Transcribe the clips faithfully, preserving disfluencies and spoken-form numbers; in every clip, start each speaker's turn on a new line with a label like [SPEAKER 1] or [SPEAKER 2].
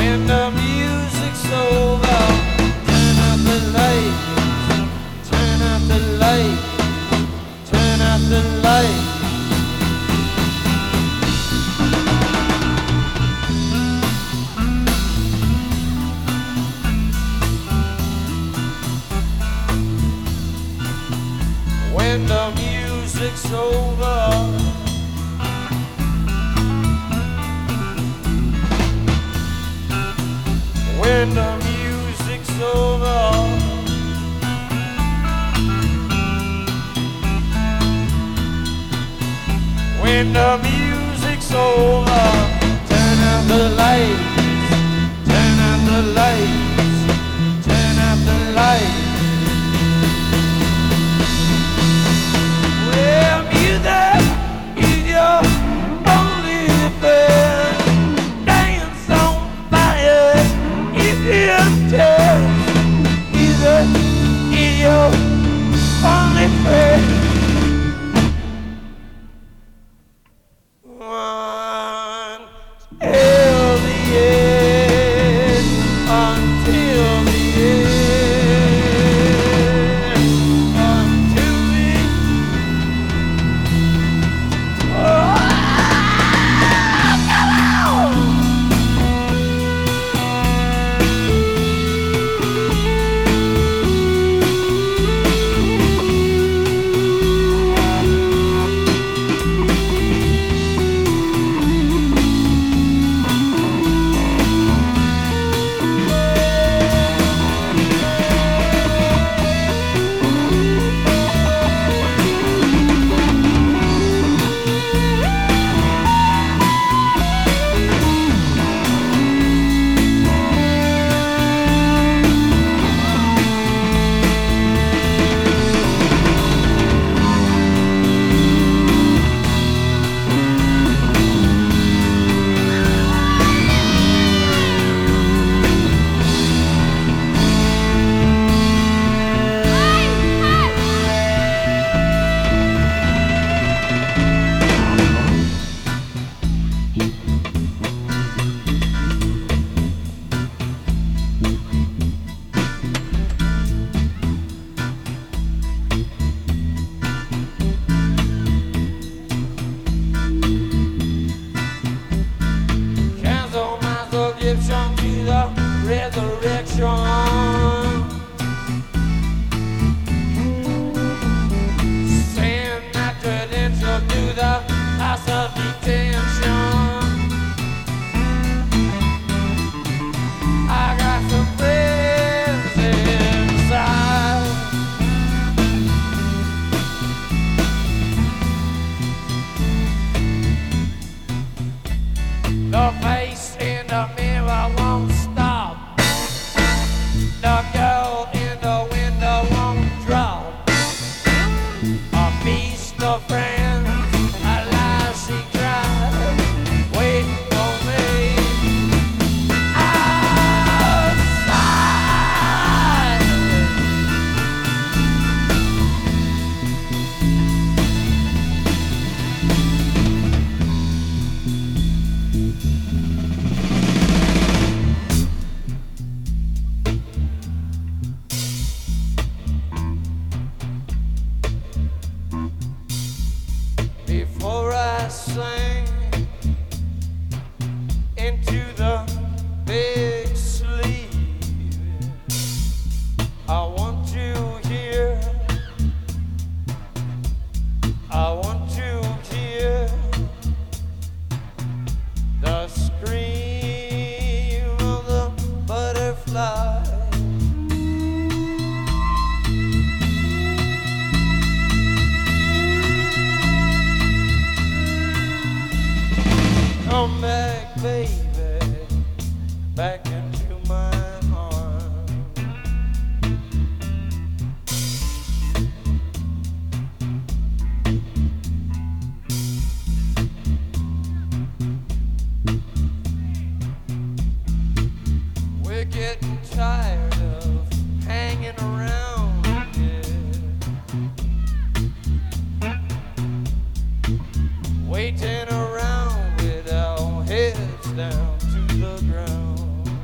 [SPEAKER 1] When the music's over, turn out the lights, turn out the lights, turn out the lights. When the music's over, when the music's over, when the music's over, turn out the lights, turn out the lights, turn out the lights. Well, music is your only friend. Dance on fire is your test. Music is your only friend. One till the end, until the end, until the oh, come on! Cancel my subscription to the resurrection. Send my credentials to the house of detention. I got some friends inside. The face in the mirror won't stop. The girl in the window won't drop. A feast of friends, a lie she cried, waiting for me outside. Before I sing into the big sleep, I want to hear, I want to hear the scream of the butterfly. Come back, baby, back into my arms. We're getting tired of hanging around here, waiting around with our heads down to the ground.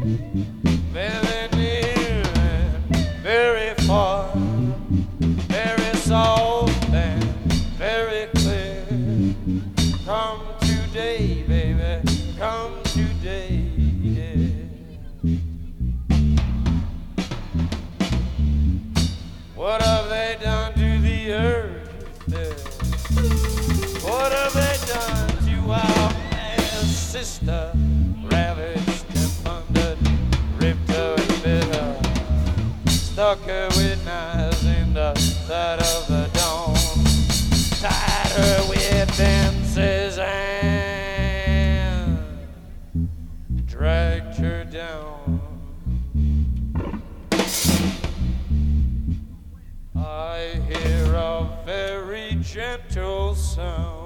[SPEAKER 1] very near and very far, very soft and very clear. Come today, baby, come today. Yeah. What have they done to the earth? Yeah. What have they done to our sister? Ravaged and plundered, ripped her and bit her, stuck her with knives in the side of the dawn, tied her with fences and dragged her down. I hear a very gentle sound,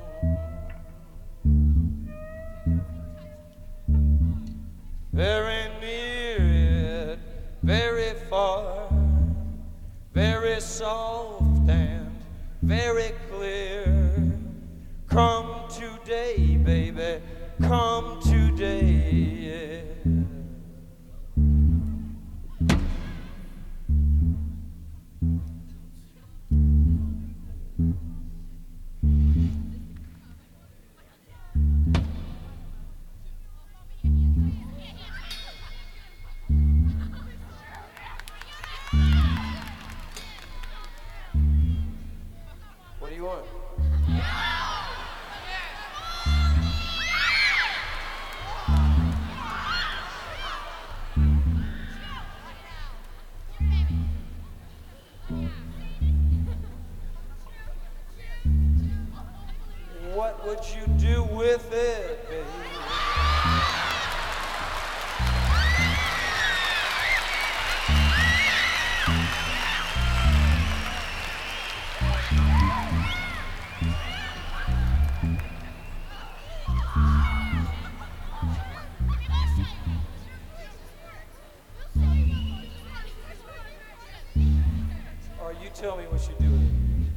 [SPEAKER 1] very near it, very far, very soft and very clear. Come today, baby, come today. Yeah. What do you want? What would you do with it, baby? Or you tell me what you do with it.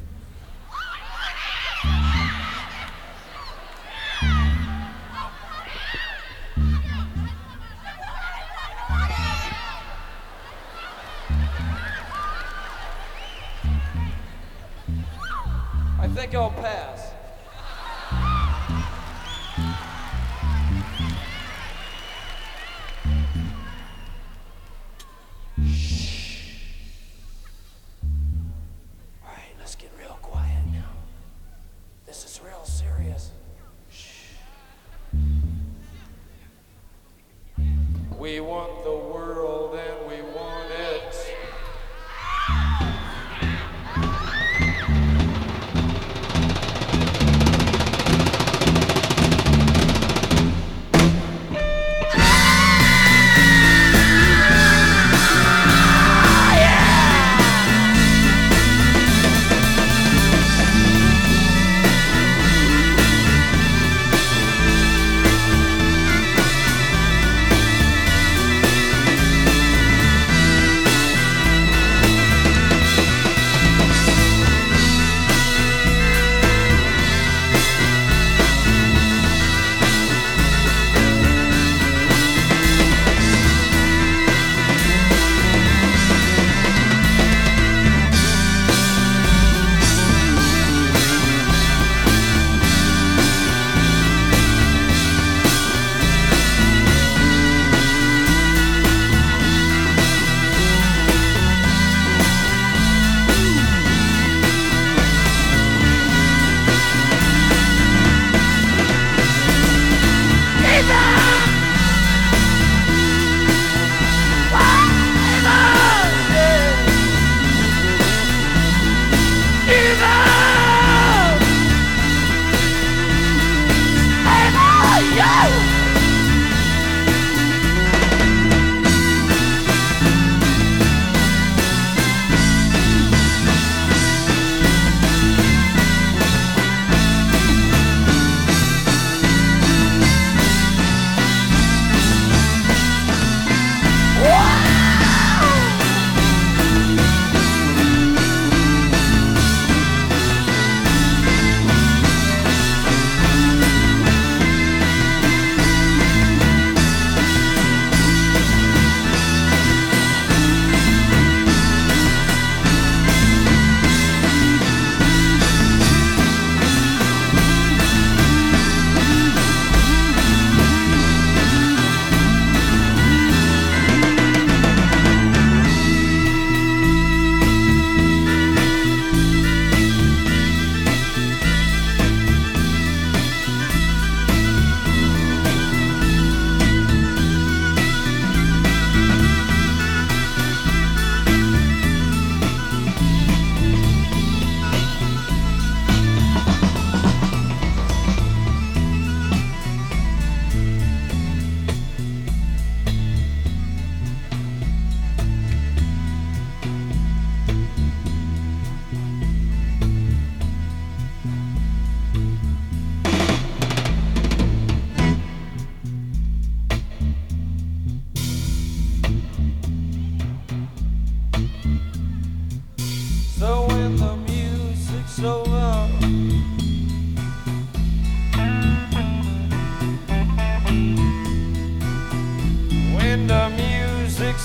[SPEAKER 1] I think I'll pass. All right, let's get real quiet now. This is real serious. We want the world and we want it.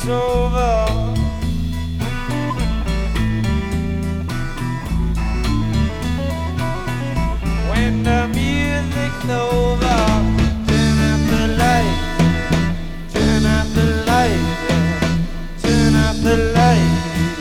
[SPEAKER 1] it's over. When the music's over, turn out the lights, turn out the lights, yeah. Turn out the lights.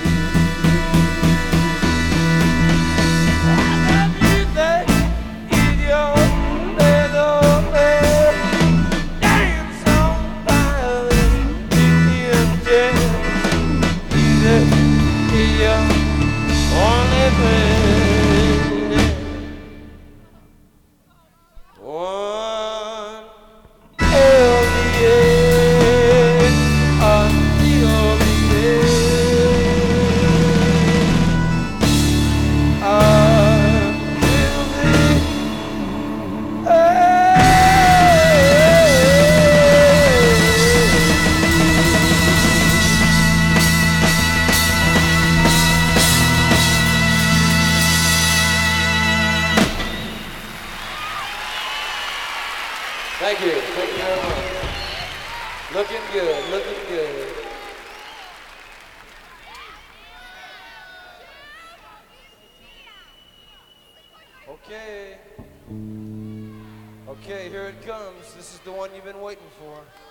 [SPEAKER 1] Thank you. Thank you very much. Looking good. Looking good. Okay. Okay, here it comes. This is the one you've been waiting for.